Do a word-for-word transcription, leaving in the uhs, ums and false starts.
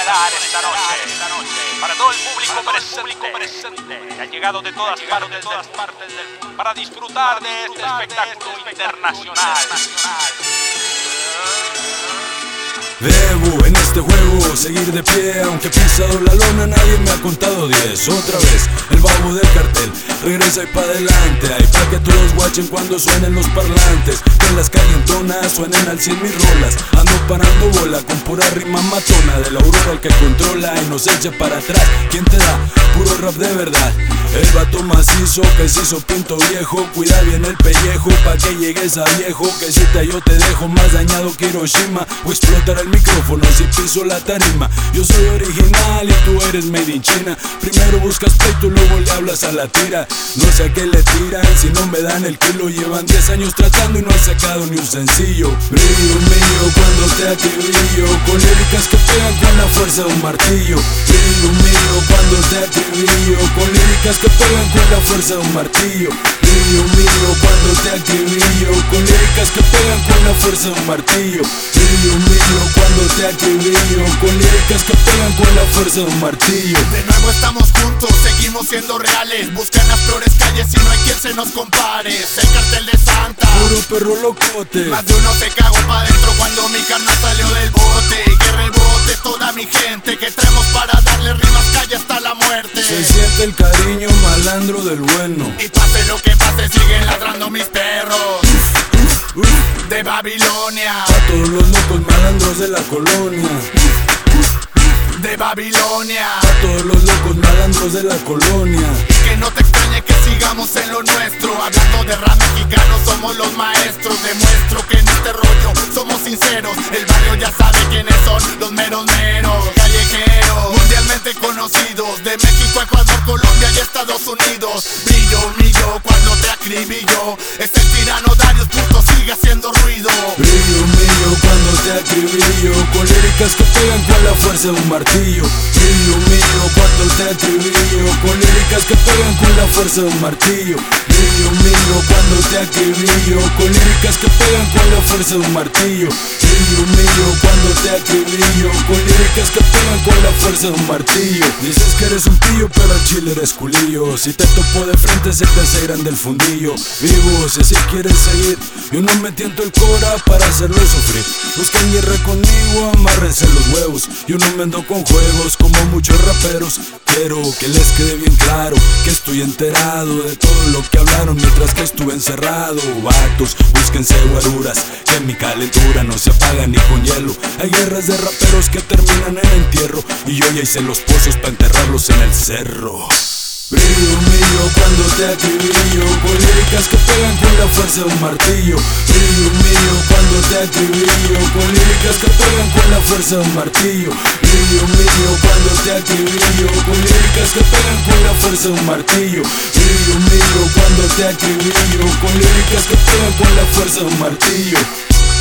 estelar esta noche. Para todo el público presente, que ha llegado de todas partes del mundo para disfrutar de este espectáculo internacional. Debo en este juego seguir de pie, aunque he pisado la lona, nadie me ha contado diez. Otra vez, el babo del cartel regresa y pa' adelante. Hay pa' que todos guachen cuando suenen los parlantes, que en las calientonas suenen al cien mis rolas. Ando parando bola con pura rima matona, de la aurora el que controla y nos echa para atrás. ¿Quién te da? Puro rap de verdad. El vato macizo que se hizo pinto viejo, cuida bien el pellejo pa' que llegues a viejo. Que si te yo te dejo más dañado que Hiroshima, o explotar el micrófono si piso la tarima. Yo soy original y tú eres made in China. Primero buscas pleito y luego le hablas a la tira. No sé a qué le tiran si no me dan el kilo. Llevan diez años tratando y no han sacado ni un sencillo. Brillo mío cuando te acribillo, con líricas que pegan con la fuerza de un martillo. Brillo mío cuando te acribillo, con líricas que pegan con la fuerza de un martillo. Brillo mío cuando te acribillo, con líricas que pegan con la fuerza de un martillo. Brillo mío cuando te acribillo, con líricas que pegan con la fuerza de un martillo. De nuevo estamos juntos, seguimos siendo reales. Buscan las flores calles y no hay quien se nos compare. El cartel de Santa, puro perro locote. Más de uno se cagó pa' dentro cuando mi carnal salió del bote. Que rebote toda mi gente, que traemos para darle rimas calle hasta la muerte. Se siente el cariño malandro del bueno. Y pase lo que pase, siguen ladrando mis perros de Babilonia. A todos los locos malandros de la colonia. De Babilonia. A todos los locos malandros de la colonia. Que no te extrañe que sigamos en lo nuestro. Hablando de rap mexicano, somos los maestros. Demuestro que en este rollo somos sinceros. El barrio ya sabe quiénes son los meros meros. Callejeros, mundialmente conocidos. De México, Ecuador, Colombia y Estados Unidos. Brillo mío cuando te acribillo. Es el tirano Darius, puto, sigue haciendo ruido. Brillo mío cuando te acribillo, con líricas que pegan con la fuerza de un martillo. Brillo mío cuando te acribillo, con líricas que pegan con la fuerza de un martillo. Brillo mío cuando te acribillo, con líricas que pegan con la fuerza de un martillo. Brillo mío cuando te acribillo, con líricas que pegan con la fuerza de un martillo. Dices que eres un pillo pero al chile eres culillo. Si te topo de frente se te hace grande el fundillo. Vivo, si así quieres seguir, yo no me tiento el cora para hacerlo sufrir. Buscan guerra conmigo, amárrense los huevos. Yo no me ando con juegos como muchos raperos. Quiero que les quede bien claro que estoy enterado de todo lo que hablaron mientras que estuve encerrado. Vatos, búsquense guaruras, que mi calentura no se apaga ni con hielo. Hay guerras de raperos que terminan en entierro, y yo ya hice los pozos para enterrarlos en el cerro. Brillo mío cuando te acribillo, con líricas que pegan con la fuerza de un martillo. Brillo mío cuando te acribillo, con líricas que pegan con la fuerza de un martillo. Brillo mío cuando te acribillo, con líricas que pegan con la fuerza de un martillo. Brillo mío cuando te acribillo, con líricas que pegan con la fuerza de un martillo.